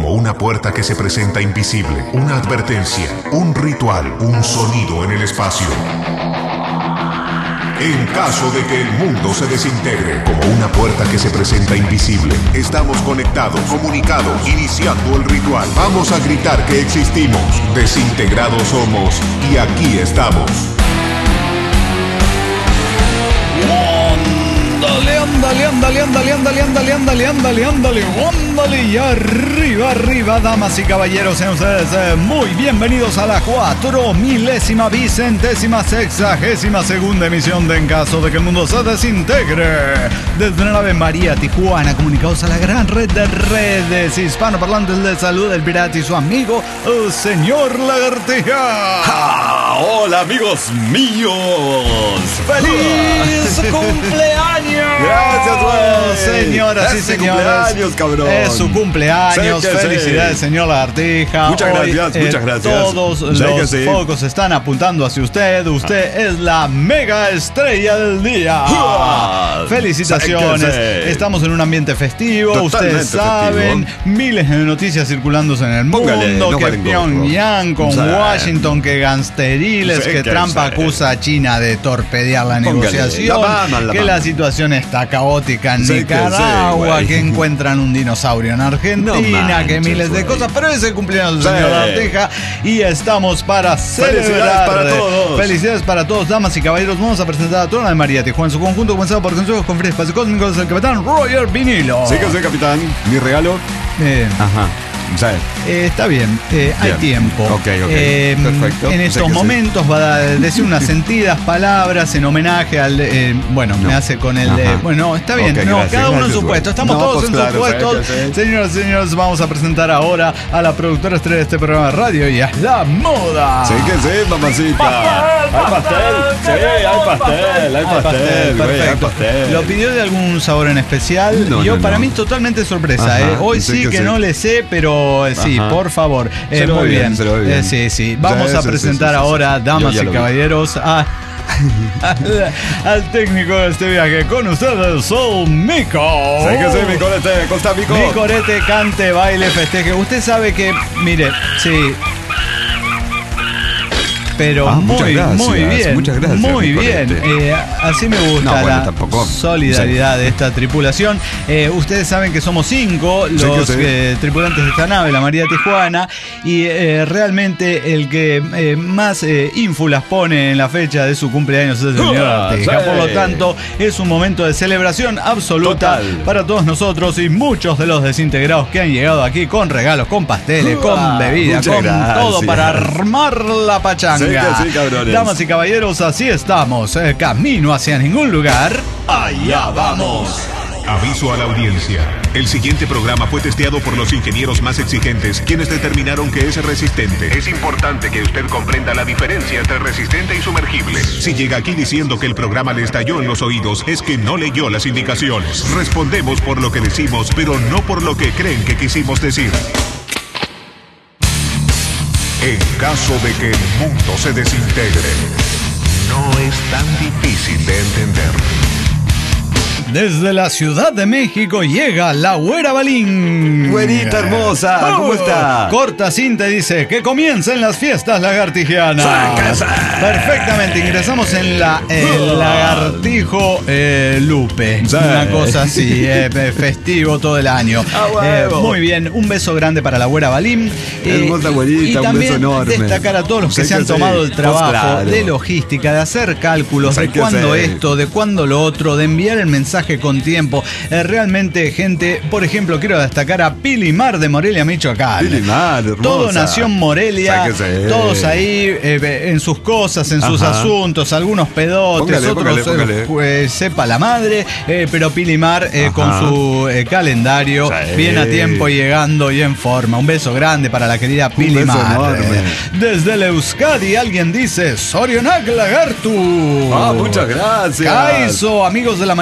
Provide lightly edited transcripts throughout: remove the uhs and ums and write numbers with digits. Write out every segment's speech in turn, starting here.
como una puerta que se presenta invisible, una advertencia, un ritual, un sonido en el espacio. En caso de que el mundo se desintegre, como una puerta que se presenta invisible, estamos conectados, comunicados, iniciando el ritual. Vamos a gritar que existimos, desintegrados somos y aquí estamos. Ándale, y arriba, damas y caballeros, sean ustedes muy bienvenidos a la 4000ª, 60ª emisión de En Caso de que el Mundo se Desintegre. Desde la nave María Tijuana, comunicados a la gran red de redes hispanoparlantes, les saluda el pirata y su amigo, el señor Lagartija. Hola, amigos míos. ¡Feliz cumpleaños! Gracias, güey. Señoras y señores, cumpleaños, cabrón. Es su cumpleaños. Felicidades, señor Lagartija. Muchas gracias. Todos los focos están apuntando hacia usted. Usted es la mega estrella del día. Felicitaciones. Estamos en un ambiente festivo. Totalmente ustedes saben, festivo. Miles de noticias circulando en el mundo. Que Pyongyang con Washington, que gansteriles, que Trump acusa a China de torpedear la negociación, que la situación está caótica en Nicaragua, que encuentran un dinosaurio en Argentina, que miles de cosas, pero es el cumpleaños del señor Arteja y estamos para celebrar. Felicidades para todos, damas y caballeros. Vamos a presentar a toda la de María Tijuana en su conjunto, comenzando por consejos con Free Espacio Cósmicos, el capitán Roger Vinilo. Sí que soy capitán, mi regalo. Ajá. Está bien, hay tiempo. Ok, perfecto. En estos momentos va a decir unas sentidas palabras en homenaje al... me hace con el... bueno, está bien, gracias, cada uno en su puesto. Estamos todos en sus puestos. Señoras y señores, vamos a presentar ahora a la productora estrella de este programa de radio y es La Moda. Sí que sí, mamacita. Hay pastel. Perfecto. ¿Lo pidió de algún sabor en especial? Para mí totalmente sorpresa. Hoy sí que no le sé, pero sí, por favor. Muy bien. Sí. Vamos a presentar ahora, damas y caballeros, al técnico de este viaje con ustedes, Soul Mico. Sí que sí, mi corete, Costa Mico. Mi corete, cante, baile, festeje. Usted sabe que, mire, sí. Pero muy bien. Muchas gracias. Muy bien. Así me gusta la solidaridad de esta tripulación. Ustedes saben que somos 5 los tripulantes de esta nave, la María Tijuana, y realmente el que más ínfulas pone en la fecha de su cumpleaños es el señor Arteja. Por lo tanto, es un momento de celebración absoluta para todos nosotros y muchos de los desintegrados que han llegado aquí con regalos, con pasteles, con bebidas, con todo para armar la pachanga. Sí, cabrones. Damas y caballeros, así estamos. Camino hacia ningún lugar. ¡Allá vamos! Aviso a la audiencia. El siguiente programa fue testeado por los ingenieros más exigentes, quienes determinaron que es resistente. Es importante que usted comprenda la diferencia entre resistente y sumergible. Si llega aquí diciendo que el programa le estalló en los oídos, es que no leyó las indicaciones. Respondemos por lo que decimos, pero no por lo que creen que quisimos decir. En caso de que el mundo se desintegre, no es tan difícil de entender. Desde la Ciudad de México llega la Güera Balín. Güerita hermosa, ¿cómo está? Corta cinta y dice que comiencen las fiestas lagartijianas. Perfectamente, ingresamos en la Lagartijo Lupe. Una cosa así, festivo todo el año. Muy bien, un beso grande para la Güera Balín. Hermosa güerita, un beso enorme. Destacar a todos los que se han tomado el trabajo de logística, de hacer cálculos, de cuándo esto, de cuándo lo otro, de enviar el mensaje con tiempo. Realmente, gente, por ejemplo, quiero destacar a Pilimar de Morelia, Michoacán. Pilimar, hermosa. Todo nació en Morelia, todos ahí en sus cosas, en sus asuntos, algunos pedotes, otros sepa la madre, pero Pilimar con su calendario, bien a tiempo, llegando y en forma. Un beso grande para la querida Pilimar. Desde el Euskadi alguien dice Sorionak Lagartu. Muchas gracias. Kaizo, amigos de la María Tijuana,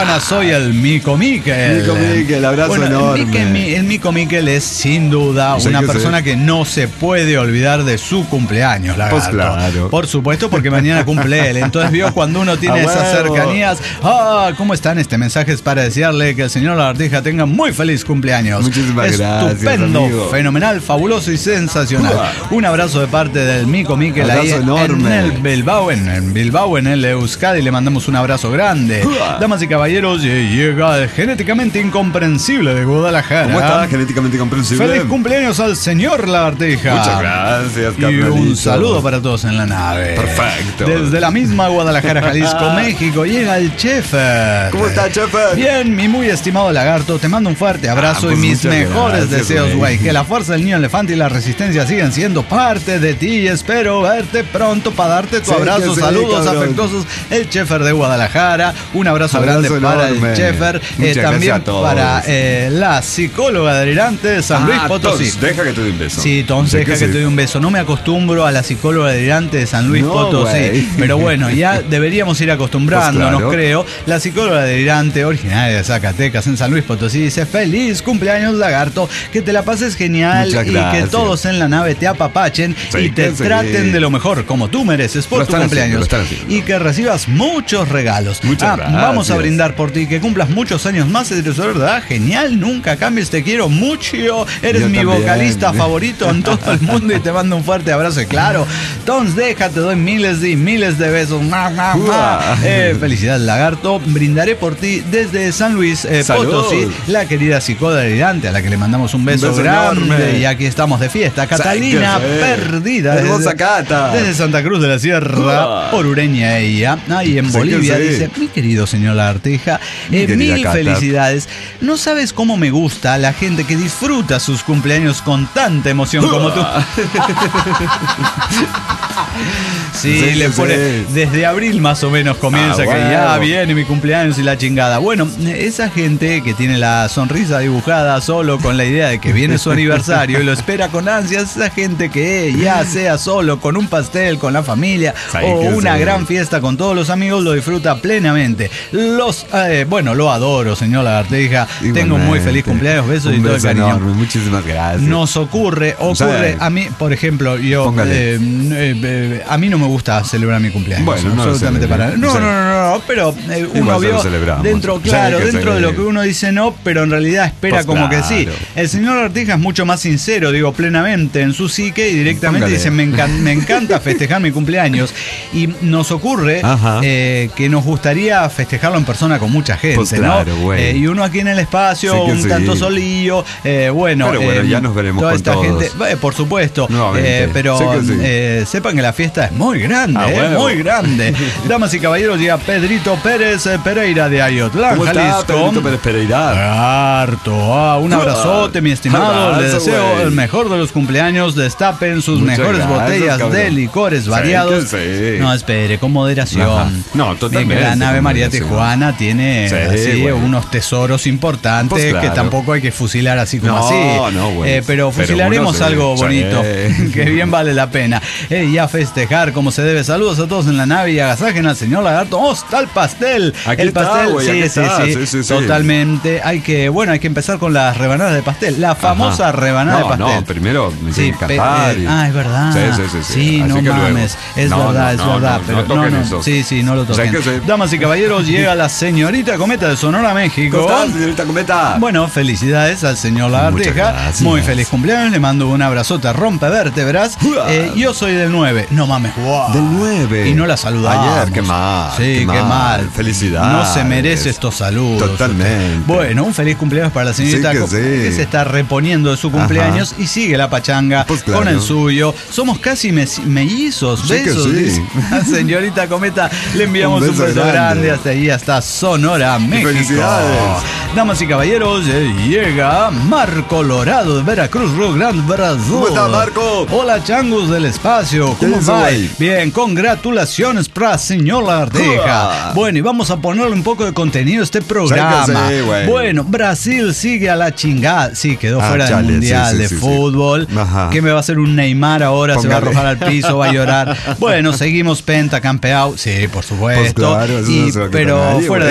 Juana, soy el Mico Miquel. Mico Miquel, abrazo enorme. El Mico Miquel es sin duda una persona que no se puede olvidar de su cumpleaños, Lagarto. Pues claro. Por supuesto, porque mañana cumple él. Entonces vio cuando uno tiene esas cercanías. ¿Cómo están? Este mensaje es para desearle que el señor Lagartija tenga muy feliz cumpleaños. Muchísimas gracias. Estupendo, amigo. Fenomenal, fabuloso y sensacional. Un abrazo de parte del Mico Miquel ahí en el Bilbao, en el Euskadi. Le mandamos un abrazo grande. Damas y caballeros, llega el genéticamente incomprensible de Guadalajara. ¿Cómo está? Genéticamente incomprensible. Feliz cumpleaños al señor Lagartija. Muchas gracias, Carnalito. Y un saludo para todos en la nave. Perfecto. Desde la misma Guadalajara, Jalisco, México, llega el Chefer. ¿Cómo está, Chefer? Bien, mi muy estimado Lagarto, te mando un fuerte abrazo y mis mejores deseos, güey. Que la fuerza del niño elefante y la resistencia sigan siendo parte de ti y espero verte pronto para darte tu abrazo. Saludos afectuosos, el Chefer de Guadalajara. Un abrazo grande para el Chefer. También para la psicóloga delirante de San Luis Potosí. Deja que te dé un beso. Sí, entonces deja que te dé un beso. No me acostumbro a la psicóloga delirante de San Luis Potosí. Pero bueno, ya deberíamos ir acostumbrándonos, creo. La psicóloga delirante, originaria de Zacatecas, en San Luis Potosí, dice: feliz cumpleaños, Lagarto, que te la pases genial y que todos en la nave te apapachen y te traten de lo mejor, como tú mereces por tu cumpleaños. Y que recibas muchos regalos. Vamos a brindar por ti, que cumplas muchos años más, ¿verdad? Genial, nunca cambies, te quiero mucho. Eres mi vocalista favorito en todo el mundo y te mando un fuerte abrazo. Y claro, entonces déjate, doy miles y miles de besos. Felicidades, Lagarto. Brindaré por ti desde San Luis Potosí, la querida psicóloga delirante, a la que le mandamos un beso grande enorme. Y aquí estamos de fiesta. Catalina Perdida, hermosa Cata, desde Santa Cruz de la Sierra, orureña ella, ahí en Bolivia, dice: mi querido señor Lagartija, mil felicidades. No sabes cómo me gusta la gente que disfruta sus cumpleaños con tanta emoción como tú. Sí, le pone desde abril más o menos comienza que ya viene mi cumpleaños y la chingada. Bueno, esa gente que tiene la sonrisa dibujada solo con la idea de que viene su aniversario y lo espera con ansias, esa gente que ya sea solo con un pastel con la familia o una gran fiesta con todos los amigos, lo disfruta plenamente. Lo adoro, señor Lagartija. Tengo un muy feliz cumpleaños, besos y todo el cariño. Enorme. Muchísimas gracias. Nos ocurre a mí, por ejemplo, yo a mí no me gusta celebrar mi cumpleaños. Bueno, no absolutamente para nada. No, pero uno vio dentro de lo que uno dice no, pero en realidad espera como que sí. El señor Lagartija es mucho más sincero, digo, plenamente en su psique y directamente dice: me encanta festejar mi cumpleaños. Y nos ocurre que nos gustaría festejarlo en persona con mucha gente, ¿no? Y uno aquí en el espacio, un tanto solillo, pero ya nos veremos toda esta gente, por supuesto, pero sepan que la fiesta es muy grande, muy grande. Damas y caballeros, llega Pedrito Pérez Pereira de Ayotlán, Jalisco. Pedrito Pérez Pereira. Harto. Un abrazote, mi estimado. Le deseo el mejor de los cumpleaños. Destapen sus mejores botellas de licores variados. No, espere, con moderación. No, totalmente. La nave María Tijuana tiene unos tesoros importantes que tampoco hay que fusilar así como así. Pero fusilaremos algo bonito que bien vale la pena. Y a festejar como se debe. Saludos a todos en la nave y agasajen al señor Lagarto. ¡Oh, está el pastel! El pastel, sí, totalmente. Hay que empezar con las rebanadas de pastel. La famosa rebanada de pastel. No, primero me tiene que cantar. Es verdad. Sí, no mames. Es verdad. Pero no toquen eso. Sí, no lo toquen. Damas y caballeros, llega la señorita Cometa de Sonora, México. ¿Cómo estás, señorita Cometa? Bueno, felicidades al señor Lagartija. Muy feliz cumpleaños. Le mando un abrazote, rompevértebras. Yo soy del 9. No mames, Del 9. Y no la saludamos. Ayer, qué mal. Sí, qué mal. Felicidades. No se merece estos saludos. Totalmente. Bueno, un feliz cumpleaños para la señorita que se está reponiendo de su cumpleaños y sigue la pachanga con el suyo. Somos casi mellizos. Besos. Señorita Cometa, le enviamos un beso grande hasta ahí, hasta Sonora, México. Felicidades. Damas y caballeros, llega Marco Lorado de Veracruz, Río Grande, Brasil. ¿Cómo está, Marco? Hola, changos del espacio. ¿Cómo va? Bien, congratulaciones para señor Lagartija. Bueno, y vamos a ponerle un poco de contenido a este programa. Bueno, Brasil sigue a la chingada. Sí, quedó fuera del Mundial de Fútbol. ¿Qué me va a hacer un Neymar ahora? Se va a arrojar al piso, va a llorar. Bueno, seguimos pentacampeado. Sí, por supuesto. Pues claro, pero fuera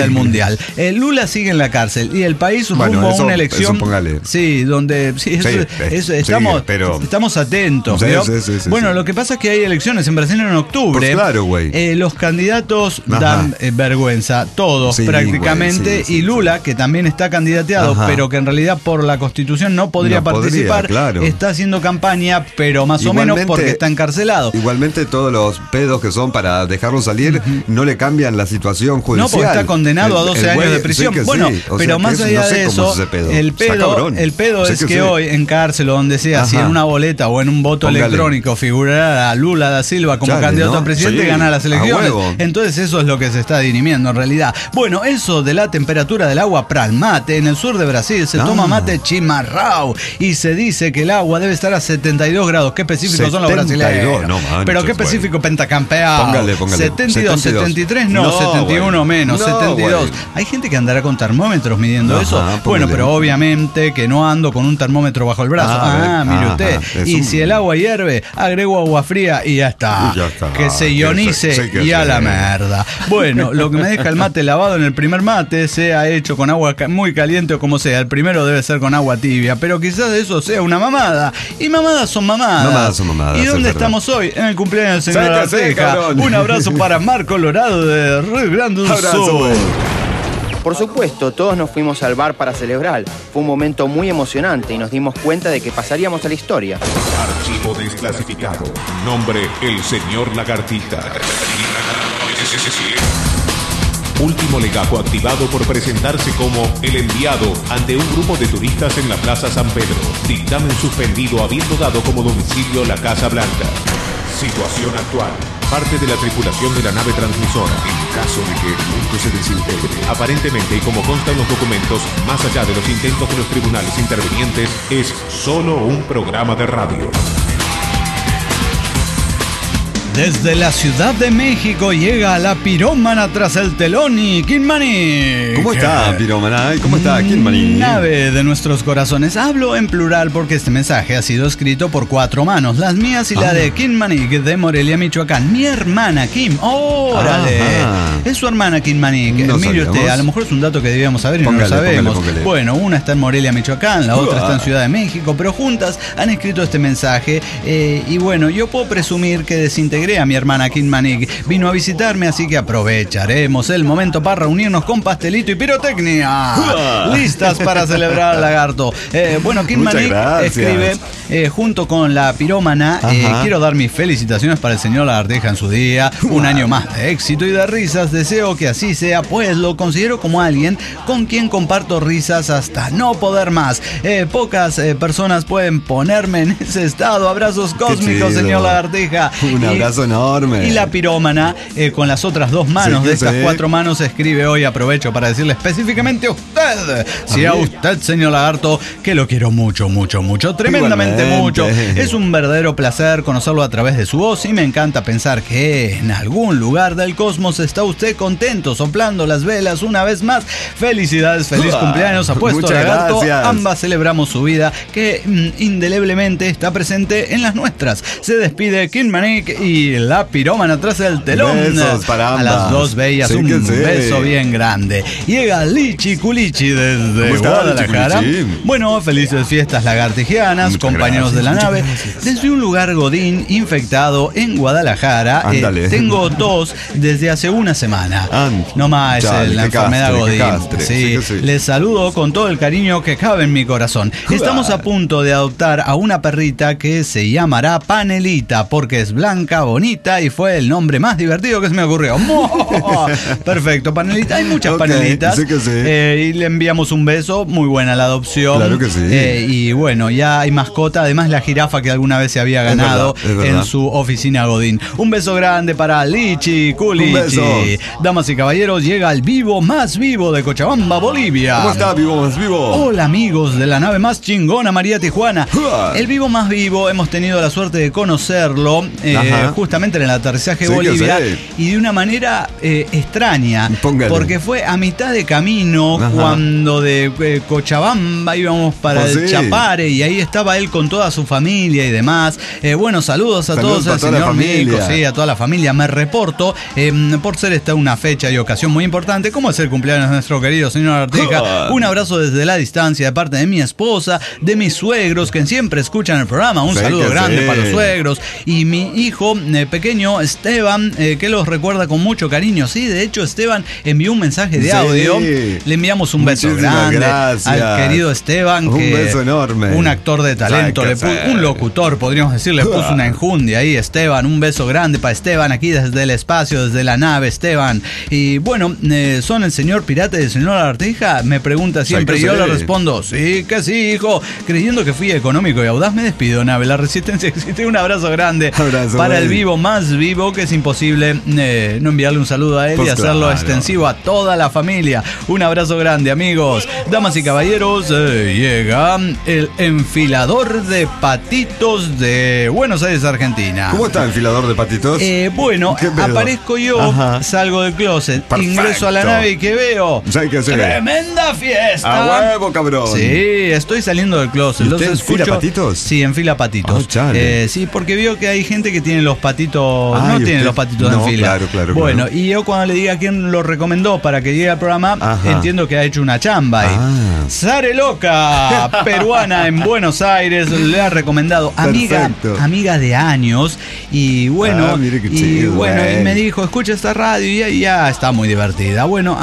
del Mundial. Lula sigue en la cárcel y el país rumbo a una elección. Sí, donde estamos atentos. Sí, bueno, lo que pasa es que hay elecciones en Brasil en octubre. Pues claro, güey. Los candidatos dan vergüenza, todos prácticamente. Güey, y Lula, que también está candidateado, pero que en realidad por la Constitución no podría participar, está haciendo campaña, pero más o menos porque está encarcelado. Igualmente todos los pedos que son para dejarlo salir no le cambian la situación judicial. No, porque está condenado a 12 años de prisión. Bueno, pero más allá de eso, el pedo es que hoy en cárcel o donde sea, si en una boleta o en un voto electrónico figurará a Lula da Silva como candidato a presidente, gana las elecciones. Entonces eso es lo que se está dirimiendo en realidad. Bueno, eso de la temperatura del agua para el mate, en el sur de Brasil se toma mate chimarrão y se dice que el agua debe estar a 72 grados. Qué específicos son los brasileños. Pero qué específico pentacampeado. Póngale. 72, 73, no, 71 menos, 72. Hay gente que andará con termómetros midiendo eso. Bueno, pero obviamente que no ando con un termómetro bajo el brazo. Mire usted. Y si el agua hierve, agrego agua fría y ya está. Que se ionice y a la merda. Bueno, lo que me deja el mate lavado en el primer mate, sea hecho con agua muy caliente o como sea, el primero debe ser con agua tibia, pero quizás eso sea una mamada. Y mamadas son mamadas. ¿Y dónde estamos hoy? En el cumpleaños del señor Arteja. Un abrazo para Mar Colorado de Río Grande do Sul. Por supuesto, todos nos fuimos al bar para celebrar. Fue un momento muy emocionante y nos dimos cuenta de que pasaríamos a la historia. Archivo desclasificado. Nombre: el señor Lagartija. Último legajo activado por presentarse como el enviado ante un grupo de turistas en la Plaza San Pedro. Dictamen suspendido habiendo dado como domicilio la Casa Blanca. Situación actual. Parte de la tripulación de la nave transmisora, en caso de que el punto se desintegre, aparentemente y como consta en los documentos, más allá de los intentos de los tribunales intervinientes, es solo un programa de radio. Desde la Ciudad de México llega la pirómana tras el telón y Kinmani. ¿Cómo está, pirómana? ¿Cómo está, Kinmani? Nave de nuestros corazones. Hablo en plural porque este mensaje ha sido escrito por 4 manos, las mías y la de Kinmani de Morelia, Michoacán. Mi hermana Kim. ¡Órale! Es su hermana Kinmani. Mire usted, a lo mejor es un dato que debíamos saber y no lo sabemos. Póngale. Bueno, una está en Morelia, Michoacán, la otra está en Ciudad de México, pero juntas han escrito este mensaje. Y bueno, yo puedo presumir que desintegré a mi hermana Kinmani. Vino a visitarme, así que aprovecharemos el momento para reunirnos con pastelito y pirotecnia. Listas para celebrar al lagarto. Bueno, Kinmani escribe junto con la pirómana. Quiero dar mis felicitaciones para el señor Lagartija en su día. Un año más de éxito y de risas. Deseo que así sea, pues lo considero como alguien con quien comparto risas hasta no poder más. Pocas personas pueden ponerme en ese estado. Abrazos cósmicos, señor Lagartija. Un abrazo enorme. Y la pirómana, con las otras 2 manos de estas 4 manos, escribe hoy. Aprovecho para decirle específicamente a usted, a usted, señor Lagarto, que lo quiero mucho, mucho, mucho, tremendamente mucho. Es un verdadero placer conocerlo a través de su voz y me encanta pensar que en algún lugar del cosmos está usted contento, soplando las velas una vez más. Felicidades, feliz cumpleaños, apuesto Lagarto. Gracias. Ambas celebramos su vida, que indeleblemente está presente en las nuestras. Se despide Kinmani y la pirómana tras el telón. Besos para ambas. A las 2 bellas, un beso bien grande. Llega Lichi Culichi desde Guadalajara. Bueno, felices fiestas lagartijianas, compañeros de la nave. Desde un lugar godín infectado en Guadalajara. Tengo tos desde hace una semana. No más la enfermedad godín. Sí. Les saludo con todo el cariño que cabe en mi corazón. Estamos a punto de adoptar a una perrita que se llamará Panelita, porque es blanca, bonita y fue el nombre más divertido que se me ocurrió. Perfecto, Panelita. Hay muchas Panelitas. Y le enviamos un beso. Muy buena la adopción. Claro que sí. Y bueno, ya hay mascota. Además, la jirafa que alguna vez se había ganado en su oficina godín. Un beso grande para Lichi Culichi. Damas y caballeros, llega el vivo más vivo de Cochabamba, Bolivia. ¿Cómo está, vivo más vivo? Hola, amigos de la nave más chingona, María Tijuana. El vivo más vivo, hemos tenido la suerte de conocerlo justamente en el aterrizaje de Bolivia, y de una manera extraña. Póngale. Porque fue a mitad de camino, cuando de Cochabamba íbamos para el Chapare, y ahí estaba él con toda su familia y demás. Bueno, saludos a todos, al señor Mico, a toda la familia. Me reporto, por ser esta una fecha y ocasión muy importante, como es el cumpleaños de nuestro querido señor Arteja. Un abrazo desde la distancia de parte de mi esposa, de mis suegros, que siempre escuchan el programa. Un saludo grande para los suegros. Y mi hijo pequeño, Esteban, que los recuerda con mucho cariño. Sí, de hecho, Esteban envió un mensaje de audio. Le enviamos un beso grande al querido Esteban. Un beso enorme. Un actor de talento, un locutor, podríamos decir, le puso una enjundia ahí. Esteban, un beso grande para Esteban, aquí desde el espacio, desde la nave, Esteban. Y bueno, ¿son el señor pirata y el señor Arteja? Me pregunta siempre, y yo le respondo, sí, que sí, hijo. Creyendo que fui económico y audaz, me despido, nave. La resistencia existe. Un abrazo grande para el vivo más vivo, que es imposible no enviarle un saludo a él y hacerlo extensivo a toda la familia. Un abrazo grande, amigos. Damas y caballeros, llega el enfilador de patitos de Buenos Aires, Argentina. ¿Cómo está el enfilador de patitos? Bueno, aparezco yo, salgo del closet, ingreso a la nave y ¿qué veo? ¡Tremenda fiesta! ¡A huevo, cabrón! Sí, estoy saliendo del closet. ¿Usted enfila patitos? Sí, enfila patitos. Sí, porque veo que hay gente que tiene los patitos, no tiene los patitos en fila. Claro. Bueno, y yo cuando le diga a quién lo recomendó para que llegue al programa, entiendo que ha hecho una chamba ahí. Sare Loca, peruana en Buenos Aires, le ha recomendado, amiga de años, y bueno, mire qué chido, y me dijo, escucha esta radio y ya está muy divertida. Bueno,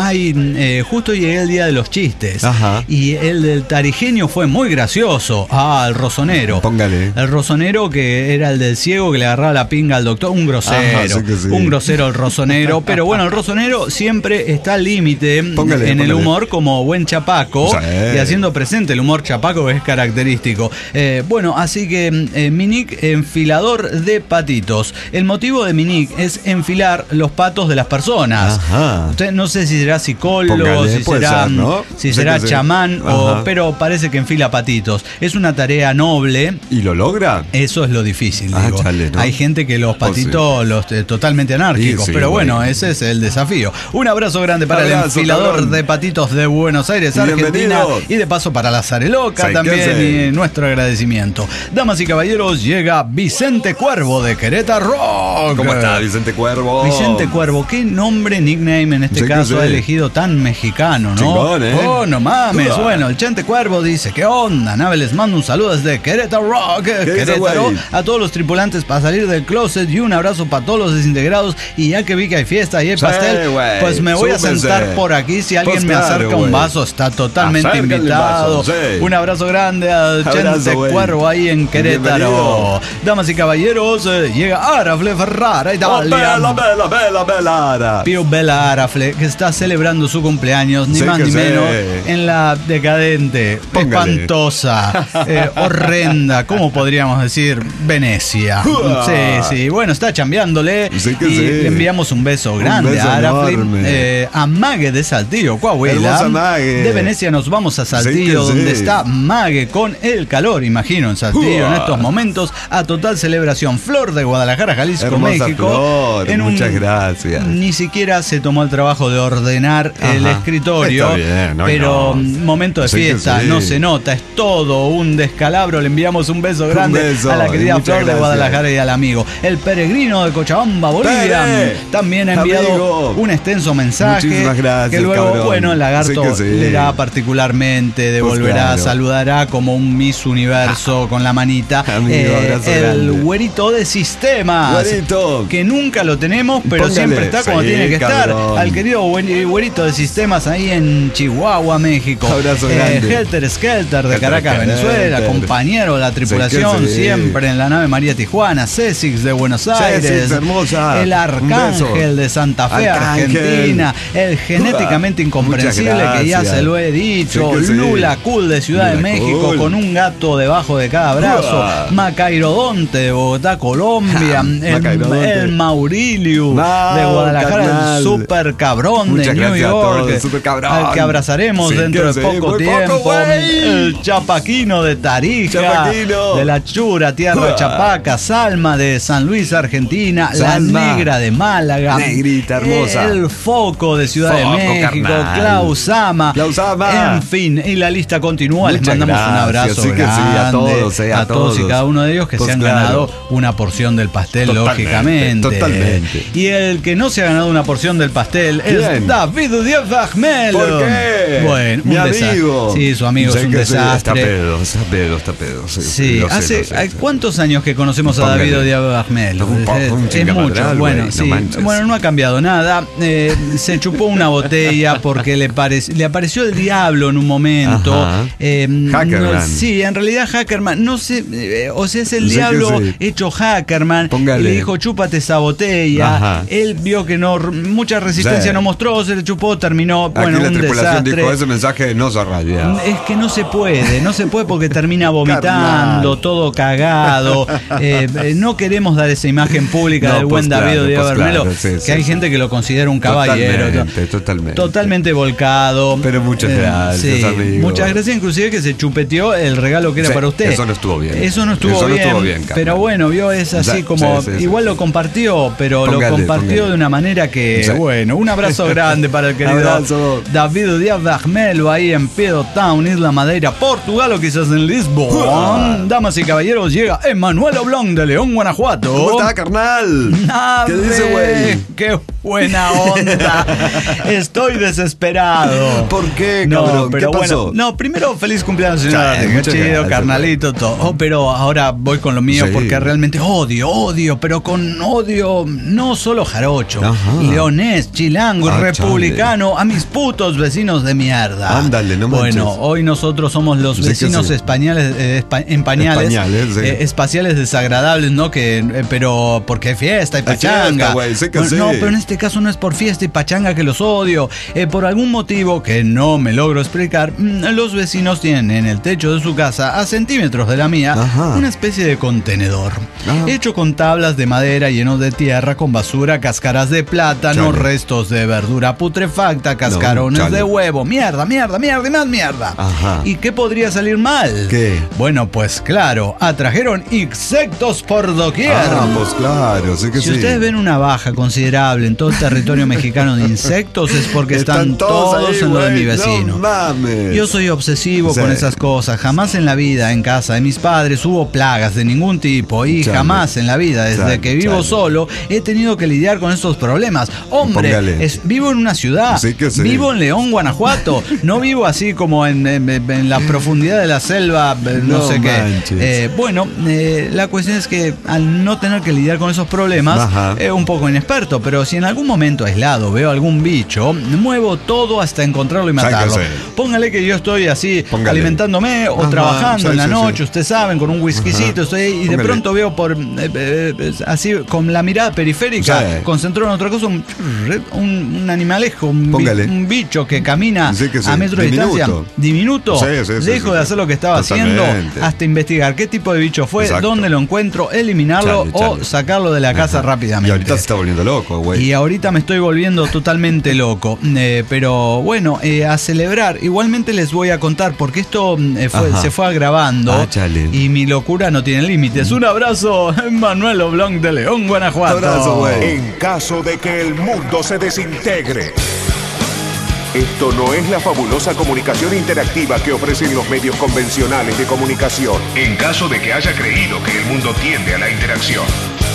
justo llegué el día de los chistes, y el del tarijeño fue muy gracioso. El rosonero. Póngale. El rosonero, que era el del ciego que le agarraba la pinga al doctor, un grosero. Un grosero el rosonero, pero bueno, el rosonero siempre está al límite en el humor, como buen chapaco, y haciendo presente el humor chapaco, que es característico. Bueno, así que mi nick, enfilador de patitos. El motivo de mi nick es enfilar los patos de las personas. Usted no sé si será psicólogo, si será chamán, pero parece que enfila patitos. Es una tarea noble. ¿Y lo logra? Eso es lo difícil, digo. ¿No? Hay gente que los patitos los totalmente anárquicos, pero bueno, ese es el desafío. Un abrazo grande para el enfilador de patitos de Buenos Aires, Argentina, y de paso para la Sare Loca también, y nuestro agradecimiento. Damas y caballeros, llega Vicente Cuervo de Querétaro. ¿Cómo está, Vicente Cuervo? Vicente Cuervo, qué nombre, nickname en este caso ha elegido tan mexicano, ¿no? Chingón, Oh, no mames. Bueno, el Chente Cuervo dice, ¿qué onda, nave? Les mando un saludo desde Querétaro, a todos los tripulantes para salir del closet, y un abrazo para todos los desintegrados. Y ya que vi que hay fiesta y hay pastel, pues me voy a sentar por aquí. Si alguien me acerca un vaso, está totalmente invitado. Un abrazo grande al Chente Cuervo ahí en Querétaro. Damas y caballeros, llega Arafle Ferrara, Italia. Bella. Pío Bella Arafle, que está celebrando su cumpleaños, ni más ni menos, en la decadente, espantosa, horrenda, ¿cómo podríamos decir? Venecia. Sí. Bueno, está chambeándole, y le enviamos un beso grande a Arafle, a Mague de Saltillo, Coahuila. De Venecia nos vamos a Saltillo, donde está Mague con el calor, imagino, en Saltillo en estos momentos, a total celebración. Flor de Guadalajara, Jalisco, hermosa México. Flor, muchas gracias. Ni siquiera se tomó el trabajo de ordenar el escritorio, pero momento de fiesta, no se nota, es todo un descalabro. Le enviamos un beso grande a la querida Flor de Guadalajara y al amigo. El peregrino de Cochabamba, Bolivia, también ha enviado un extenso mensaje. Muchísimas gracias, que luego, cabrón. bueno, el lagarto leerá particularmente, devolverá, saludará como un Miss Universo con la manita. Amigo, el güerito de sistemas, que nunca lo tenemos, pero siempre está como tiene que estar. Al querido güerito de sistemas ahí en Chihuahua, México. Abrazo grande. Helter Skelter de Caracas, Venezuela, compañero de la tripulación, siempre en la nave María Tijuana. Césix de Buenos Aires, hermosa. El Arcángel de Santa Fe, Argentina. El genéticamente incomprensible, que ya se lo he dicho. Lula Cool de Ciudad de México, con un gato debajo de cada brazo. Macairodonte de Bogotá, Colombia. El Maurilio de Guadalajara, el super cabrón de New York, al que abrazaremos dentro de poco tiempo. El Chapaquino de Tarija, de la Chura, tierra Chapaca. Salma de San San Luis, Argentina, Salma. la Negra de Málaga, Negrita hermosa, el Foco de Ciudad de México, carnal. Klausama, Klausama. en fin, y la lista continúa. Les Muchas mandamos un gracias. abrazo Sí que sí, grande a todos, y cada uno de ellos que Pues se han claro. ganado una porción del pastel, Totalmente, lógicamente. totalmente. Y el que no se ha ganado una porción del pastel es ¿Quién? David Díaz Bajmelo. ¿Por qué? Bueno, Mi un desastre. amigo. Sí, su amigo Sé es un que sí, desastre. Está pedo. Sí, lo sé, hace lo sé. ¿cuántos años que conocemos a Póngale. David Díaz Bajmelo? Un Es chingamadral, mucho. güey, Bueno, no sí. manches. Bueno, no ha cambiado nada. Se chupó una botella porque le apareció el diablo en un momento. Ajá. Hackerman. Sí, en realidad Hackerman, no sé, o sea, es el Sí diablo que sí. hecho Hackerman. Póngale. Y le dijo, chúpate esa botella. Ajá. Él vio que no, mucha resistencia Sí. no mostró, se le chupó, terminó. Aquí Bueno, la un tripulación desastre. dijo, ese mensaje no se radia. Es que no se puede porque termina vomitando, Carnal. todo cagado. No queremos dar esa imagen pública No, del buen pues David claro, Díaz pues Bajmelo, claro, sí, que sí, hay sí. gente que lo considera un caballero. Totalmente volcado. Pero muchas gracias, sí, amigo. muchas gracias, inclusive que se chupeteó el regalo que era Sí, para usted. eso no estuvo bien. Eso no estuvo bien, carnal. pero bueno, vio, es así Sí, como, sí, sí, igual sí. lo compartió, pero Póngale, lo compartió póngale. de una manera que, Sí. bueno, un abrazo grande para el querido Abrazo. David Díaz Bajmelo ahí en Pedro Town, Isla Madeira, Portugal, o quizás en Lisboa. Damas y caballeros, llega Emanuel Oblong de León, Guanajuato. ¿Cómo está, carnal? ¿Qué dice, güey? ¡Qué buena onda! Estoy desesperado. ¿Por qué, No, cabrón? pero ¿Qué pasó? bueno, no, primero feliz cumpleaños, señor Sí, Arte, muchas chido, gracias, carnalito, todo. Pero ahora voy con lo mío Sí. porque realmente odio, pero con odio no solo jarocho, Ajá. leonés, chilango, Ah, republicano, a mis putos vecinos de mierda. Ándale, no manches. Bueno, hoy nosotros somos los Sí que vecinos sí. españoles, en pañales, Españales, sí. espaciales desagradables, ¿no? Pero porque hay fiesta y Hay fiesta, pachanga. güey, sí que Bueno, sí. No, pero en este caso no es por fiesta y pachanga que los odio. Por algún motivo que no me logro explicar, los vecinos tienen en el techo de su casa, a centímetros de la mía, Ajá. una especie de contenedor. Ah. Hecho con tablas de madera llenos de tierra, con basura, cáscaras de plátano, Chale. restos de verdura putrefacta, cascarones chale. de huevo, mierda y más mierda. Ajá. ¿Y qué podría salir mal? ¿Qué? Bueno, pues claro, atrajeron insectos por doquier. Ah, pues claro, sí que Si sí. ustedes ven una baja considerable en todo el territorio mexicano de insectos es porque están todos ahí, en lo de güey, mi vecino. No mames. Yo soy obsesivo Sí. con esas cosas. Jamás en la vida en casa de mis padres hubo plagas de ningún tipo y Chale. jamás en la vida desde Chale, que vivo chale. solo he tenido que lidiar con estos problemas. Hombre, Póngale. vivo en una ciudad, Sí que sí. vivo en León, Guanajuato. No vivo así como en la profundidad de la selva, no No sé manches. qué. Bueno, la cuestión es que al no tener que lidiar con esos problemas, Ajá. un poco inexperto, pero si en algún momento aislado veo algún bicho, muevo todo hasta encontrarlo y ¿Sabe qué matarlo. hacer? Póngale que yo estoy así Póngale. alimentándome o Ajá, trabajando sí, en la sí, noche, sí. ustedes saben, con un whiskycito, estoy ahí y de Póngale. pronto veo por así con la mirada periférica, Sí. concentrado en otra cosa, un animalejo, Póngale. un bicho que camina Sí que sí. a metro de Diminuto. distancia, diminuto, Sí, sí, sí, dejo sí, de sí. hacer lo que estaba haciendo Totalmente. hasta investigar qué tipo de bicho fue, Exacto. dónde lo encuentro, eliminarlo Chale, o chale. sacarlo de la casa Ajá. rápidamente. Y ahorita se está volviendo loco, güey. Y ahorita me estoy volviendo totalmente loco. Pero bueno, a celebrar. Igualmente les voy a contar, porque esto Ajá. se fue agravando. Ah, chale. Y mi locura no tiene límites. Un abrazo, Manuel Oblong de León, Guanajuato. Abrazo, güey. En caso de que el mundo se desintegre. Esto no es la fabulosa comunicación interactiva que ofrecen los medios convencionales de comunicación. En caso de que haya creído que el mundo tiende a la interacción.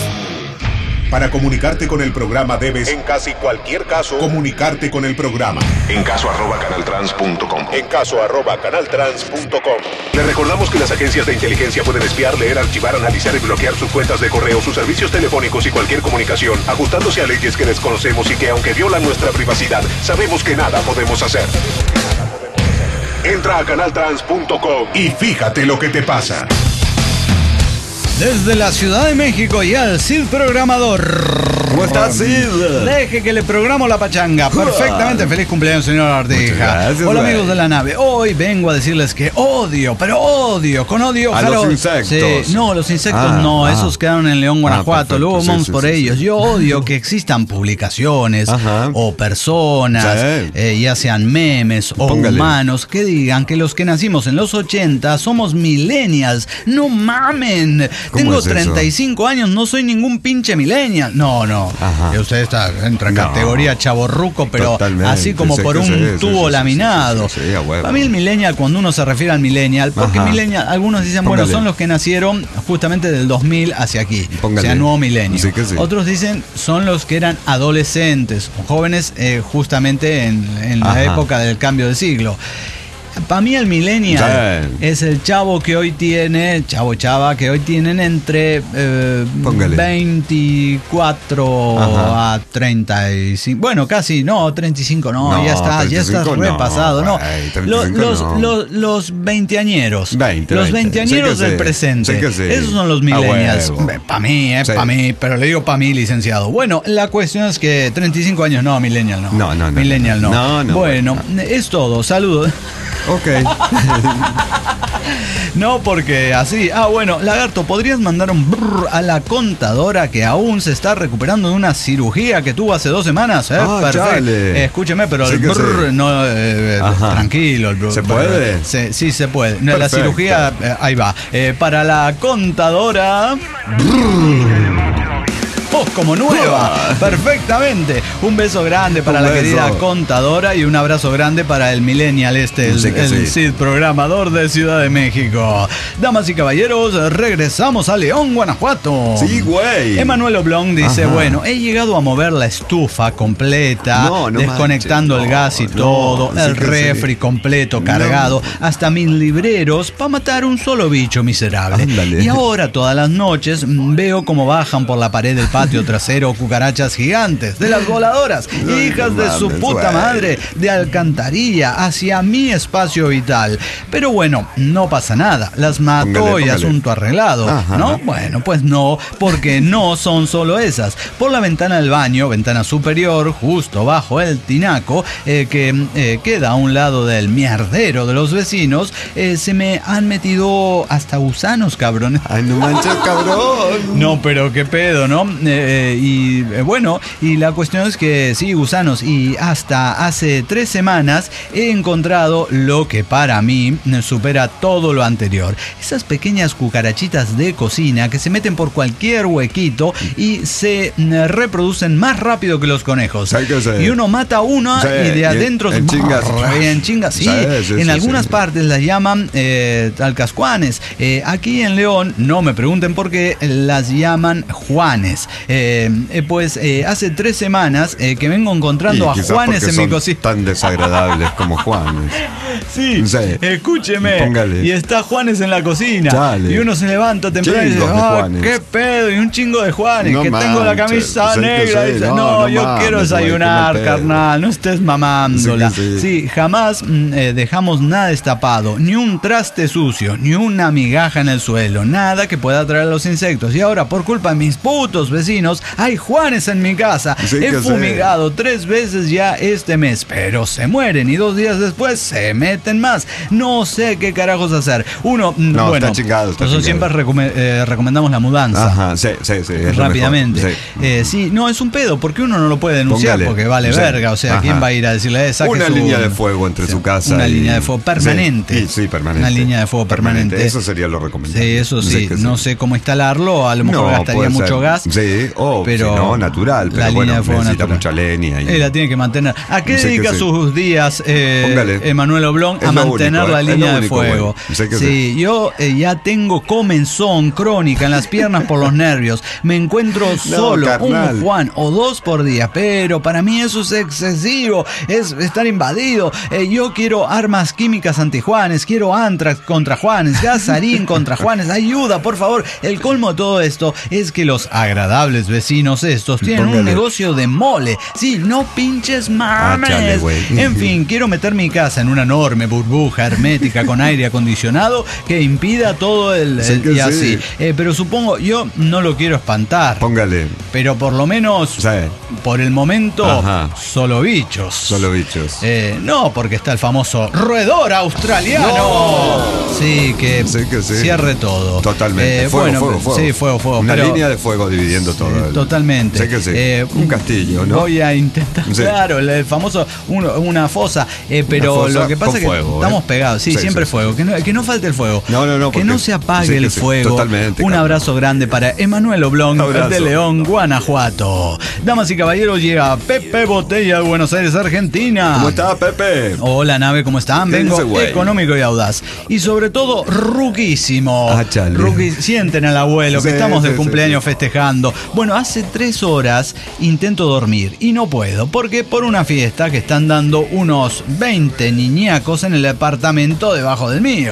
Para comunicarte con el programa debes, en casi cualquier caso, comunicarte con el programa. En caso @canaltrans.com. En caso @canaltrans.com. Le recordamos que las agencias de inteligencia pueden espiar, leer, archivar, analizar y bloquear sus cuentas de correo, sus servicios telefónicos y cualquier comunicación, ajustándose a leyes que desconocemos y que, aunque violan nuestra privacidad, sabemos que nada podemos hacer. Entra a canaltrans.com y fíjate lo que te pasa. Desde la Ciudad de México y al Cid Programador. ¿Cómo estás, Cid? Deje que le programo la pachanga. Perfectamente. Feliz cumpleaños, señor Ardija. Muchas gracias, Hola, güey. amigos de la nave. Hoy vengo a decirles que odio, pero odio, con odio. A los insectos. Sí, no, los insectos Ah, no. ah. Esos quedaron en León, Guanajuato. perfecto. Luego Sí, vamos sí, por sí, ellos. sí. Yo odio que existan publicaciones Ajá. o personas, Sí. ya sean memes o Póngale. humanos, que digan que los que nacimos en los 80 somos millennials. No mamen. Tengo 35 años, no soy ningún pinche millennial. No. Y usted está en categoría chavorruco, pero totalmente, así como por un tubo laminado. Para mí el millennial, cuando uno se refiere al millennial, porque millennial, algunos dicen, bueno, son los que nacieron justamente del 2000 hacia aquí, o sea, nuevo milenio. Otros dicen, son los que eran adolescentes, jóvenes justamente en la época del cambio de siglo. Para mí el millennial es el chavo que hoy tiene, chava que hoy tienen entre 24 a 35. Bueno, casi, 35 ya está repasado. Los veinteañeros. Los veinteañeros del presente. Esos son los millennials. Para mí, pero le digo para mí, licenciado. Bueno, la cuestión es que 35 años millennial no. Millennial no. Bueno, es todo. Saludos. Ok. No, porque así. Bueno, Lagarto, ¿podrías mandar un brrr a la contadora que aún se está recuperando de una cirugía que tuvo hace 2 semanas? Perfecto. Escúcheme, pero el brrr, no, tranquilo. El brrr, ¿Se puede? Sí, se puede. Perfecto. La cirugía, ahí va. Para la contadora. Como nueva, perfectamente. Un beso grande para la querida contadora y un abrazo grande para el millennial el Cid programador de Ciudad de México. Damas y caballeros, regresamos a León, Guanajuato. Sí, güey. Emanuel Oblong dice, bueno, he llegado a mover la estufa completa, desconectando el gas y todo, el refri completo cargado, hasta mis libreros, para matar un solo bicho miserable. Ándale. Y ahora todas las noches veo cómo bajan por la pared del patio trasero cucarachas gigantes, de las voladoras, hijas de su puta madre, de alcantarilla, hacia mi espacio vital. Pero bueno, no pasa nada, las mato y asunto arreglado. ¿No? Bueno, pues no, porque no son solo esas. Por la ventana del baño, ventana superior, justo bajo el tinaco, que queda a un lado del mierdero de los vecinos, se me han metido hasta gusanos, cabrón. Ay, no manches, cabrón. No, pero qué pedo, ¿no? Bueno, y la cuestión es que sí, gusanos, y hasta hace 3 semanas he encontrado lo que para mí supera todo lo anterior. Esas pequeñas cucarachitas de cocina que se meten por cualquier huequito y se reproducen más rápido que los conejos. Y uno mata una y de adentro en chingas. Sí, en algunas partes las llaman talcascuanes. Aquí en León, no me pregunten por qué, las llaman Juanes. Pues hace 3 semanas que vengo encontrando a Juanes en mi cocina. Tan desagradables como Juanes. Sí, escúcheme. Póngale. Y está Juanes en la cocina. Dale. Y uno se levanta temprano y dice, qué pedo, y un chingo de Juanes, no que tengo la camisa negra. Dice, yo quiero desayunar, carnal, no estés mamándola. Sí, jamás dejamos nada destapado, ni un traste sucio, ni una migaja en el suelo, nada que pueda atraer a los insectos. Y ahora, por culpa de mis putos vecinos, hay Juanes en mi casa. He fumigado 3 veces ya este mes, pero se mueren y 2 días después se meten más. No sé qué carajos hacer. Uno, bueno, está chingado. Nosotros siempre recomendamos la mudanza. Sí. Rápidamente. Sí, no, es un pedo, porque uno no lo puede denunciar, porque vale verga. O sea, ¿quién va a ir a decirle una línea de fuego entre su casa? Una línea de fuego permanente. Sí, permanente. Una línea de fuego permanente. Eso sería lo recomendable. Sí, eso sí. No sé cómo instalarlo, a lo mejor gastaría mucho gas. Sí, pero no, natural. Pero la línea de fuego necesita natural. Mucha leña. Y la tiene que mantener. ¿A qué dedica sus días, Emanuel Oblong? A mantener la línea de fuego. Sí, yo ya tengo comezón crónica en las piernas por los nervios. Me encuentro solo un Juan o 2 por día, pero para mí eso es excesivo, es estar invadido. Yo quiero armas químicas anti-Juanes, quiero Antrax contra Juanes, gasarín contra Juanes, ayuda, por favor. El colmo de todo esto es que los agradables vecinos estos tienen un negocio de mole. Sí, no pinches mames. En fin, quiero meter mi casa en una enorme burbuja hermética con aire acondicionado que impida todo y así. Pero supongo, yo no lo quiero espantar. Póngale. Pero por lo menos, por el momento, solo bichos. No, porque está el famoso roedor australiano. No. Sí, que cierre todo. Totalmente. Fuego. Sí, fuego. Una línea de fuego dividiendo todo. Totalmente. Sé que sí. Un castillo, ¿no? Voy a intentar, claro, el famoso una fosa, pero una fosa lo que pasa es que fuego, estamos pegados, siempre fuego, que no falte el fuego, que no se apague el fuego. Totalmente. Un abrazo grande para Emanuel Oblong de León, Guanajuato. Damas y caballeros, llega Pepe Botella de Buenos Aires, Argentina. ¿Cómo está, Pepe? Hola, nave, ¿cómo están? Vengo económico y audaz. Y sobre todo, ruquísimo. Sienten al abuelo, que estamos de cumpleaños festejando. Bueno, hace 3 horas intento dormir y no puedo, porque por una fiesta que están dando unos 20 niñacos en el departamento debajo del mío.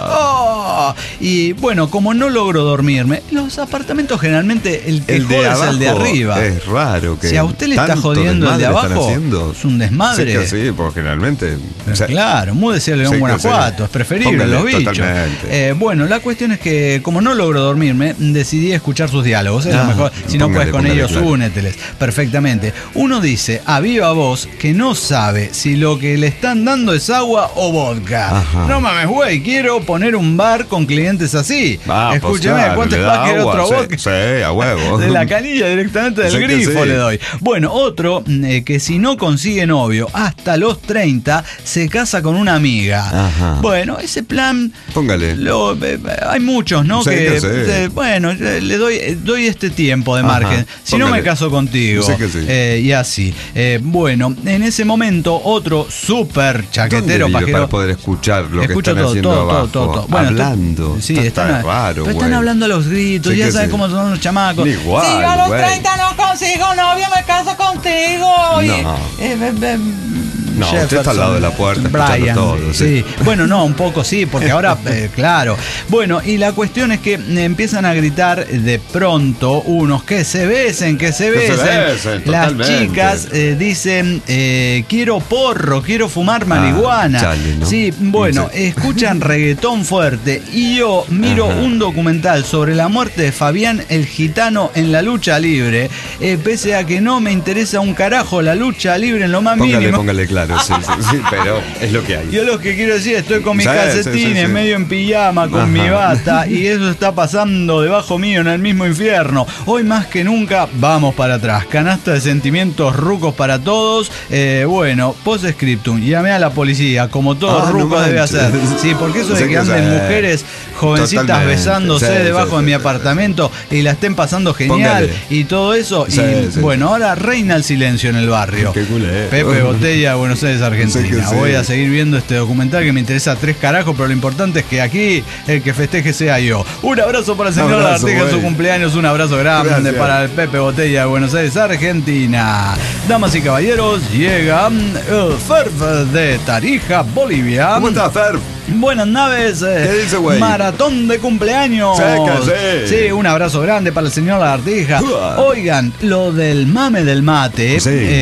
Y bueno, como no logro dormirme, los apartamentos generalmente el que jode es el de arriba. Es raro que. Si a usted le está jodiendo el de abajo, es un desmadre. Sí, porque generalmente. Claro, múdese a León, Guanajuato, es preferible los bichos. Bueno, la cuestión es que como no logro dormirme, decidí escuchar sus diálogos. Es lo mejor. Si no puedes con ellos, úneteles. Perfectamente. Uno dice a viva voz que no sabe si lo que le están dando es agua o vodka. No mames, güey, quiero poner un bar con clientes así. Escúcheme, pues ¿cuánto es para que otro vodka? Sí, a huevo. De la canilla directamente del grifo le doy. Bueno, otro que si no consigue novio hasta los 30 se casa con una amiga. Bueno, ese plan. Póngale. Hay muchos, ¿no? Bueno, le doy este tiempo de margen. Si no me caso contigo. Y así. Bueno, en ese momento otro súper chaquetero pajero. Para poder escuchar lo que están haciendo abajo. Todo. Bueno, hablando. Sí, están hablando a los gritos. Ya saben cómo son los chamacos. Igual, si yo a los 30 no consigo novio, me caso contigo. No, usted está al lado de la puerta escuchando todo. Sí. Bueno, no, un poco sí, porque ahora, claro. Bueno, y la cuestión es que empiezan a gritar de pronto unos que se besen. Las chicas dicen, quiero porro, quiero fumar marihuana. ¿No? Sí, bueno, escuchan reggaetón fuerte y yo miro un documental sobre la muerte de Fabián el Gitano en la lucha libre, pese a que no me interesa un carajo la lucha libre en lo más mínimo. Póngale claro. Sí, pero es lo que hay. Yo lo que quiero decir, estoy con mis calcetines, medio en pijama, con mi bata, y eso está pasando debajo mío en el mismo infierno. Hoy más que nunca, vamos para atrás. Canasta de sentimientos rucos para todos. Bueno, post-scriptum, llamé a la policía, como todo ruco debe hacer. Sí, porque eso de que anden mujeres jovencitas besándose debajo de mi apartamento y la estén pasando genial y todo eso. Bueno, ahora reina el silencio en el barrio. Qué culé. Pepe Botella, Buenos Aires, Argentina. Voy a seguir viendo este documental que me interesa 3 carajos, pero lo importante es que aquí el que festeje sea yo. Un abrazo para el señor Arteaga en su cumpleaños, un abrazo grande para el Pepe Botella de Buenos Aires, Argentina. Damas y caballeros, llega el Ferb de Tarija, Bolivia. ¿Cómo está, Ferb? Buenas naves, ¿qué dice, güey? Maratón de cumpleaños. Sí, un abrazo grande para el señor Lagartija. Oigan, lo del mame del mate,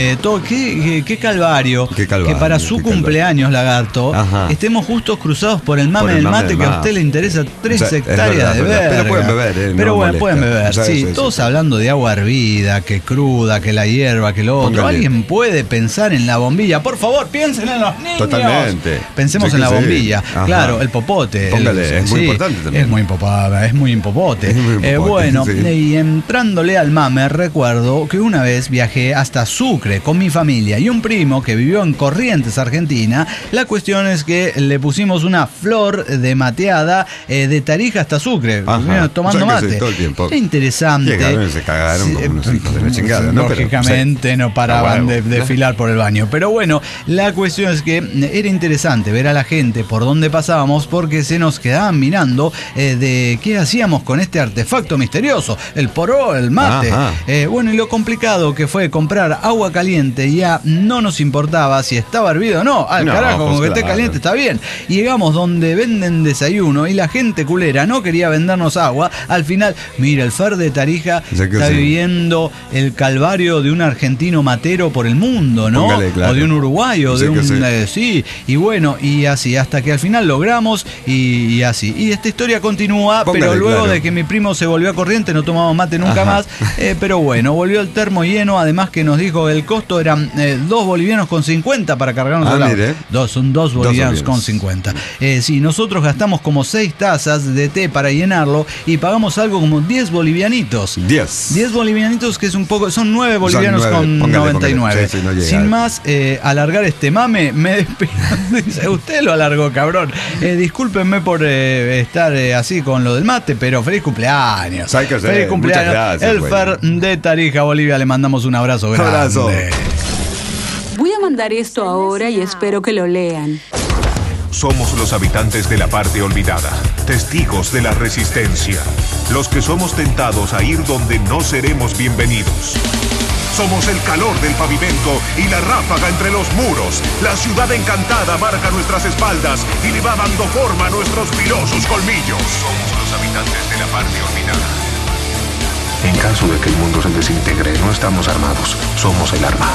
qué calvario. Que para su cumpleaños, Lagarto, estemos justos cruzados por el mame del mate, que a usted le interesa 3 hectáreas de verga. Pero pueden beber, Pero bueno, pueden beber, todos hablando de agua hervida, que cruda, que la hierba, que lo otro. Póngale. ¿Alguien puede pensar en la bombilla? Por favor, piensen en los niños. Totalmente. Pensemos en la bombilla. Claro, el popote. Póngale, es muy importante también. Es muy impopote. Bueno, y entrándole al mame, recuerdo que una vez viajé hasta Sucre con mi familia y un primo que vivió en Corrientes, Argentina. La cuestión es que le pusimos una flor de mateada de Tarija hasta Sucre, tomando mate. Todo el tiempo. Era interesante. Llegaron y se cagaron como unos hijos de la chingada, ¿no? Lógicamente no paraban de desfilar por el baño. Pero bueno, la cuestión es que era interesante ver a la gente por donde pasábamos, porque se nos quedaban mirando de qué hacíamos con este artefacto misterioso, el poró, el mate. Bueno, y lo complicado que fue comprar agua caliente, ya no nos importaba si estaba hervido o no. Carajo, como que esté caliente está bien. Y llegamos donde venden desayuno y la gente culera no quería vendernos agua. Al final, mira, el Fer de Tarija está viviendo el calvario de un argentino matero por el mundo, ¿no? O de un uruguayo, de un... y bueno, y así, hasta que al final final logramos y así. Y esta historia continúa, pero luego de que mi primo se volvió a corriente, no tomamos mate nunca más. Pero bueno, volvió el termo lleno, además que nos dijo el costo eran 2 bolivianos con 50 para cargarnos el agua. Son 2 bolivianos con 50. Sí, nosotros gastamos como 6 tazas de té para llenarlo y pagamos algo como 10 bolivianitos. 10 bolivianitos, que es un poco, son 9 bolivianos con 99. Sí, no sin más, alargar este mame, me despido. Dice, usted lo alargó, cabrón. Discúlpenme por estar así con lo del mate, pero feliz cumpleaños. Feliz cumpleaños. Gracias, el Fer de Tarija, Bolivia, le mandamos un abrazo grande. Abrazo. Voy a mandar esto ahora y espero que lo lean. Somos los habitantes de la parte olvidada, testigos de la resistencia, los que somos tentados a ir donde no seremos bienvenidos. Somos el calor del pavimento y la ráfaga entre los muros. La ciudad encantada marca nuestras espaldas y le va dando forma a nuestros filosos colmillos. Somos los habitantes de la parte olvidada. En caso de que el mundo se desintegre, no estamos armados, somos el arma.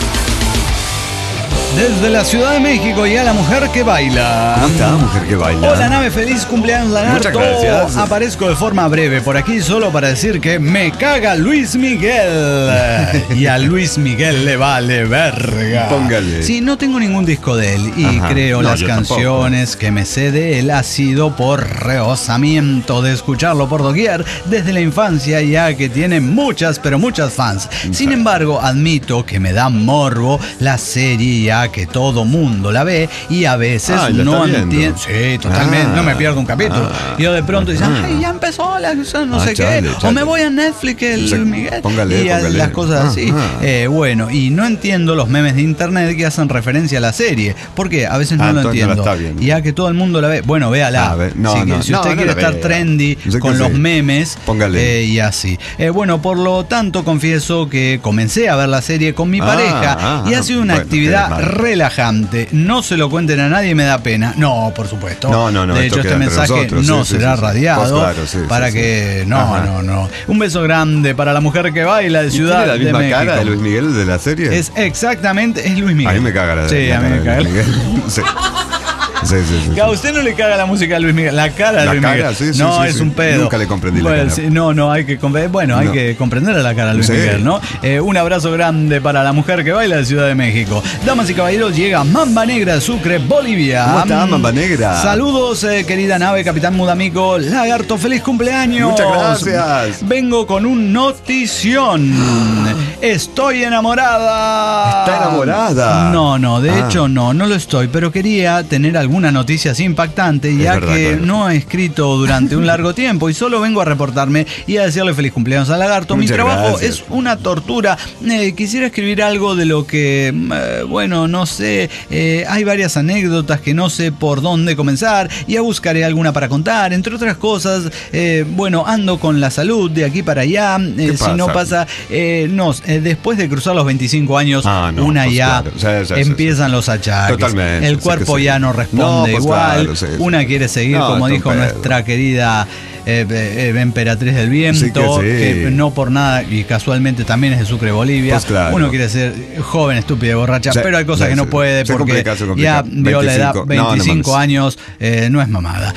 Desde la Ciudad de México y a la mujer que baila. ¿Cómo está, mujer que baila? Hola, nave, feliz cumpleaños, Lagarto. Muchas gracias. Aparezco de forma breve por aquí solo para decir que me caga Luis Miguel. Y a Luis Miguel le vale verga. Póngale. Sí, no tengo ningún disco de él y creo las canciones tampoco que me sé de él ha sido por rehosamiento de escucharlo por doquier desde la infancia, ya que tiene muchas, pero muchas fans. Sin embargo, admito que me da morbo la serie, ya que todo mundo la ve y a veces no entiendo. Sí, totalmente, no me pierdo un capítulo. Yo de pronto dicen, ay, ya empezó la no sé qué, o me voy a Netflix, el Miguel, póngale. Las cosas así. Bueno, y no entiendo los memes de internet que hacen referencia a la serie, porque a veces no lo entiendo. Y ya que todo el mundo la ve, bueno, véala. Si usted quiere estar trendy con los memes, póngale. Y así. Bueno, por lo tanto, confieso que comencé a ver la serie con mi pareja y ha sido una actividad relajante. No se lo cuenten a nadie, me da pena. No, por supuesto. No. De hecho, este mensaje no será radiado. Para que. No. Un beso grande para la mujer que baila de Ciudad de México. ¿Tiene la misma cara de Luis Miguel de la serie? Es Luis Miguel. A mí me caga la Sí, a mí me caga. Sí. A usted no le caga la música de Luis Miguel, la cara de Luis Miguel. No, es un pedo. Nunca le comprendí la cara. Hay que hay que comprender a la cara de Luis Miguel, ¿no? Un abrazo grande para la mujer que baila de Ciudad de México. Damas y caballeros, llega Mamba Negra de Sucre, Bolivia. ¿Cómo está, Mamba Negra? Saludos, querida nave, capitán Mudamico. Lagarto, feliz cumpleaños. Muchas gracias. Vengo con un notición. Estoy enamorada. ¿Está enamorada? No, de hecho no lo estoy, pero quería tener alguna noticia así impactante, ya que no he escrito durante un largo tiempo y solo vengo a reportarme y a decirle feliz cumpleaños a Lagarto. Mi trabajo es una tortura. Quisiera escribir algo de lo que, no sé, hay varias anécdotas que no sé por dónde comenzar, ya buscaré alguna para contar, entre otras cosas. Ando con la salud de aquí para allá. Si no pasa, después de cruzar los 25 años, empiezan los achaques. Totalmente. El cuerpo ya no responde igual. Una quiere seguir, como dijo nuestra querida emperatriz del viento, que no por nada, y casualmente también es de Sucre, Bolivia. Uno quiere ser joven, estúpida y borracha, pero hay cosas que no puede porque ya vio la edad, 25 años, no es mamada.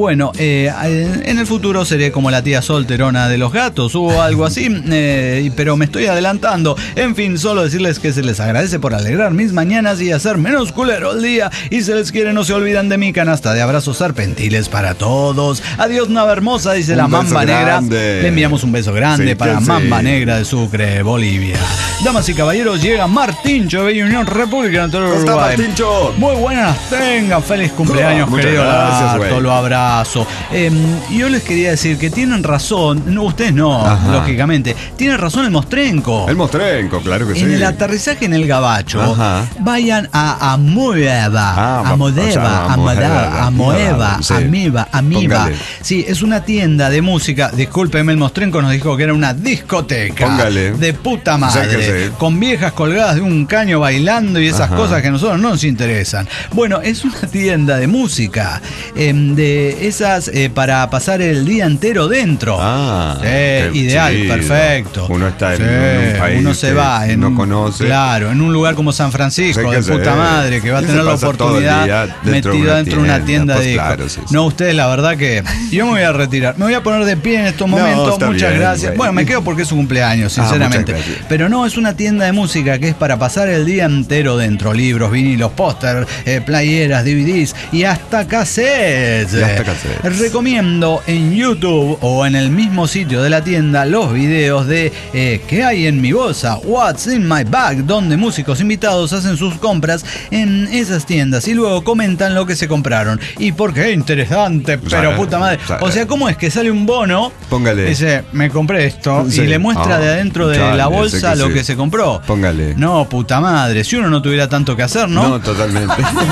En el futuro seré como la tía solterona de los gatos o algo así, pero me estoy adelantando. En fin, solo decirles que se les agradece por alegrar mis mañanas y hacer menos culero el día, y se les quiere, no se olvidan de mi canasta de abrazos serpentiles para todos. Adiós, nave hermosa, dice la Mamba Negra. Le enviamos un beso grande para Mamba Negra de Sucre, Bolivia. Damas y caballeros, llega Martincho de Bella Unión, República Natural de Uruguay. Muy buenas tengan, feliz cumpleaños, querido Lagarto, lo abrazo. Yo les quería decir que tienen razón, ustedes no, lógicamente, tiene razón el Mostrenco. El Mostrenco, claro que sí. En el aterrizaje en el Gabacho, vayan a Moeva, Amiba. Sí, es una tienda de música. Discúlpeme, el Mostrenco nos dijo que era una discoteca. Póngale. De puta madre. Sí. Con viejas colgadas de un caño bailando y esas cosas que a nosotros no nos interesan. Bueno, es una tienda de música. De esas para pasar el día entero dentro. Ideal, perfecto. Uno está en un país. Uno se va. No conoce. Claro, en un lugar como San Francisco, de puta madre, que va a tener la oportunidad metido dentro de una tienda de discos. Claro, no, ustedes, la verdad que yo me voy a retirar. Me voy a poner de pie en estos momentos. Muchas gracias. Bueno, me quedo porque es su cumpleaños, sinceramente. Pero no, es una tienda de música que es para pasar el día entero dentro. Libros, vinilos, póster, playeras, DVDs y hasta cassettes. Recomiendo en YouTube o en el mismo sitio de la tienda los videos de ¿qué hay en mi bolsa? What's in my bag? Donde músicos invitados hacen sus compras en esas tiendas y luego comentan lo que se compraron. Y porque es interesante, pero puta madre. O sea, ¿cómo es que sale un bono? Póngale. Dice, me compré esto y le muestra de adentro de la bolsa lo que se compró. Póngale. No, puta madre. Si uno no tuviera tanto que hacer, ¿no? No, totalmente.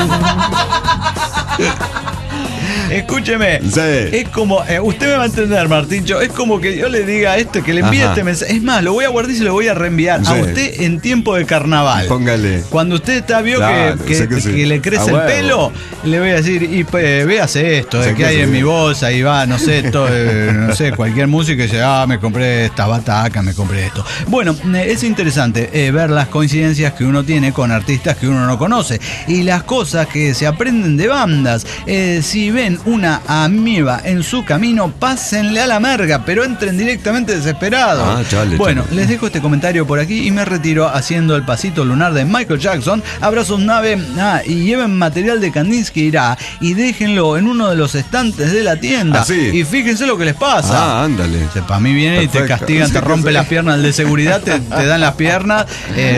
Escúcheme, es como, usted me va a entender, Martincho, es como que yo le diga a este que le envíe este mensaje. Es más, lo voy a guardar y se lo voy a reenviar a usted en tiempo de carnaval. Póngale. Cuando usted vio que le crece el pelo, le voy a decir, y véase esto, que hay en mi bolsa, y va, no sé, cualquier música y dice, me compré esta bataca, me compré esto. Bueno, es interesante ver las coincidencias que uno tiene con artistas que uno no conoce y las cosas que se aprenden de bandas. Si ven una amiba en su camino, pásenle a la merga, pero entren directamente desesperados. Bueno, les dejo este comentario por aquí y me retiro haciendo el pasito lunar de Michael Jackson. Abrazos, nave, y lleven material de Kandinsky irá y déjenlo en uno de los estantes de la tienda. Y fíjense lo que les pasa. Ándale. Para mí viene y te castigan, te rompe las piernas, el de seguridad te dan las piernas.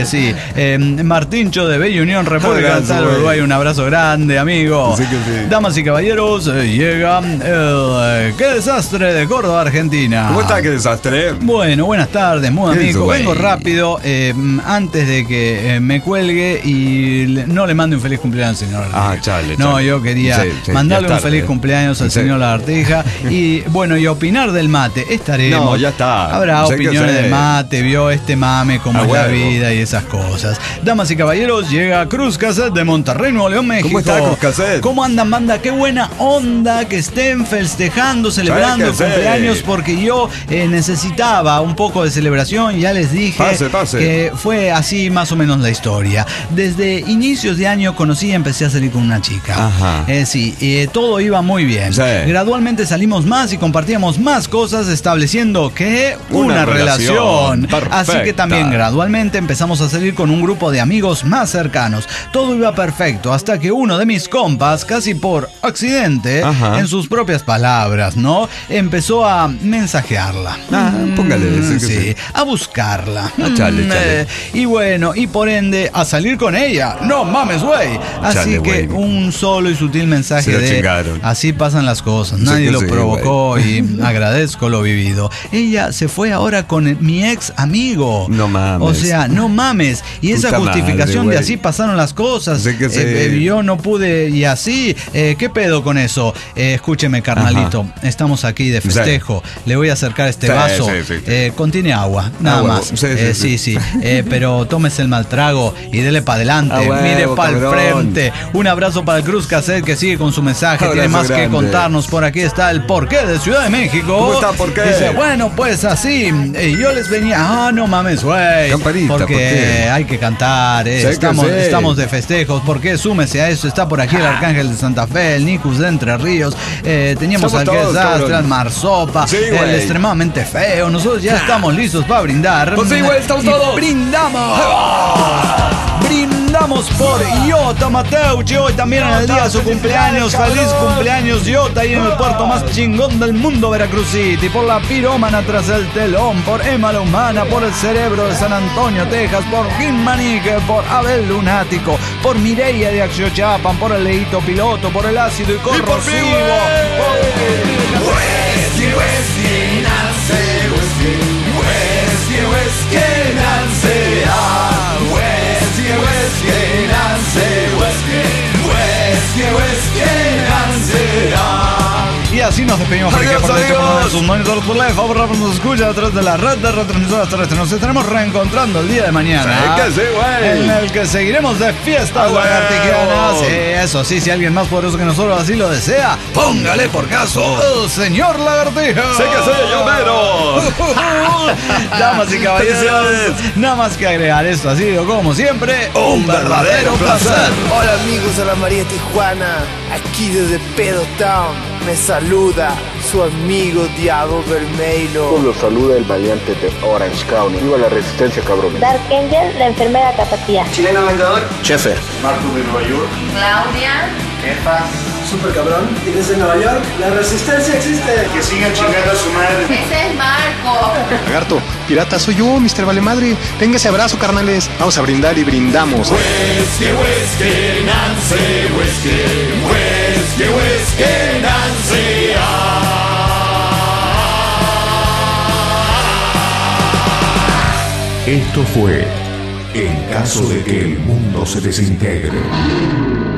Martincho de Bella Unión, República del Uruguay, un abrazo grande, amigo. Damas y caballeros, llega el Qué Desastre de Córdoba, Argentina. ¿Cómo está? Qué desastre. Bueno, buenas tardes, muy amigo. Vengo rápido, antes de que me cuelgue y no le mande un feliz cumpleaños al señor Lagartija. No, yo quería mandarle un feliz cumpleaños al señor Lagartija y bueno, y opinar del mate. Estaremos. No, ya está. Habrá opiniones del mate, vio este mame, cómo es la vida y esas cosas. Damas y caballeros, llega Cruz Cassette de Monterrey, Nuevo León, México. ¿Cómo está Cruz Cassette? ¿Cómo andan, banda? Qué buena onda que estén festejando, celebrando el cumpleaños, porque yo necesitaba un poco de celebración. Ya les dije que fue así más o menos la historia. Desde inicios de año conocí y empecé a salir con una chica. Todo iba muy bien. Gradualmente salimos más y compartíamos más cosas, estableciendo que una relación. Perfecta. Así que también gradualmente empezamos a salir con un grupo de amigos más cercanos. Todo iba perfecto hasta que uno de mis compas, casi por accidente, en sus propias palabras, ¿no? Empezó a mensajearla. Póngale. A buscarla. Chale. Y bueno, y por ende, a salir con ella. No mames, güey. Así que un solo y sutil mensaje chingaron. Así pasan las cosas. Nadie lo provocó y agradezco lo vivido. Ella se fue ahora con mi ex amigo. No mames. O sea, no mames. Y esa justificación madre, de así pasaron las cosas. Yo no pude y así. ¿Qué pedo con eso? Escúcheme, carnalito. Estamos aquí de festejo. Le voy a acercar este vaso. Contiene agua, nada más. Pero tómese el mal trago y dele para adelante. Mire para el frente. Un abrazo para el Cruz Cassette que sigue con su mensaje. Abrazo tiene más grande. Que contarnos. Por aquí está el Porqué de Ciudad de México. ¿Cómo está? ¿Por qué? Dice, bueno, pues así. Yo les venía. No mames, güey. Porque hay que cantar. Estamos de festejos. ¿Por qué? Súmese a eso. Está por aquí el Arcángel de Santa Fe, el Nicus de Entre Ríos. Teníamos al Qué Desastre, al Marsopa, el Extremadamente Feo. Nosotros ya estamos listos para brindar. Pues sí, güey, estamos todos. ¡Brindamos! Brindamos por Iota Mateucci, hoy también en el día de su cumpleaños. Feliz cumpleaños, Iota, ahí en el puerto más chingón del mundo, Veracruz City. Por la pirómana tras el telón, por Emma la Humana, por el cerebro de San Antonio, Texas, por Kim Manique, por Abel Lunático, por Mireia de Axiochapan, por el Leito Piloto, por el ácido y corrosivo. Y así nos despedimos por aquí por sus monitores por la favor, nos escucha a través de la red de retransmisoras terrestres. Nos estaremos reencontrando el día de mañana. Sí, güey. En el que seguiremos de fiestas lagartijanas. Sí, eso sí, si alguien más poderoso que nosotros así lo desea, póngale por caso. Señor Lagartija. Sé que soy yo, mero. Damas y caballeros, nada más que agregar esto, ha sido como siempre un verdadero placer. Hola amigos de la María Tijuana, aquí desde Pedo Town, me saluda su amigo Diablo Vermelho. Los saluda el valiente de Orange County. Viva la resistencia, cabrón. Dark Angel, la enfermera tapatía. Chileno Vengador. Chefe. Marco de Nueva York. Claudia. Jefa. Super cabrón. Y desde Nueva York, la resistencia existe. Que sigan chingando a su madre. Ese es Marco. Lagarto, pirata soy yo, Mr. Valemadre. Téngase abrazo, carnales. Vamos a brindar y brindamos. Whisky, whisky, Nancy, whisky, whisky, whisky, Nancy. Esto fue En caso de que el mundo se desintegre.